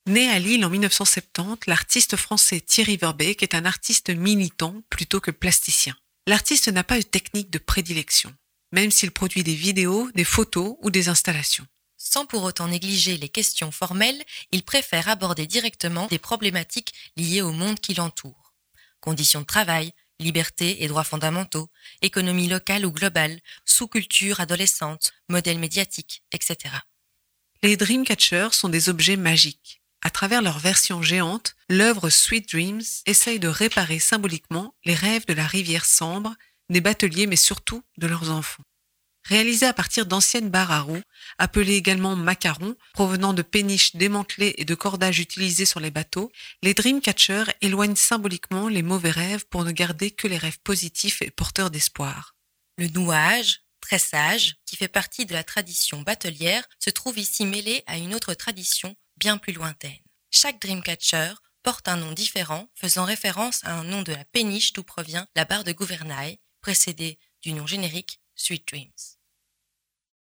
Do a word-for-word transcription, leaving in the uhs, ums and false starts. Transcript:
Né à Lille en dix-neuf cent soixante-dix, l'artiste français Thierry Verbeek est un artiste militant plutôt que plasticien. L'artiste n'a pas de technique de prédilection, même s'il produit des vidéos, des photos ou des installations. Sans pour autant négliger les questions formelles, il préfère aborder directement des problématiques liées au monde qui l'entoure. Conditions de travail, liberté et droits fondamentaux, économie locale ou globale, sous-culture adolescente, modèles médiatiques, et cetera. Les Dreamcatchers sont des objets magiques. À travers leur version géante, l'œuvre Sweet Dreams essaye de réparer symboliquement les rêves de la rivière Sambre, des bateliers mais surtout de leurs enfants. Réalisés à partir d'anciennes barres à roues, appelées également macarons, provenant de péniches démantelées et de cordages utilisés sur les bateaux, les Dreamcatchers éloignent symboliquement les mauvais rêves pour ne garder que les rêves positifs et porteurs d'espoir. Le nouage, tressage, qui fait partie de la tradition batelière, se trouve ici mêlé à une autre tradition bien plus lointaine. Chaque Dreamcatcher porte un nom différent, faisant référence à un nom de la péniche d'où provient la barre de gouvernail, précédée du nom générique Sweet Dreams.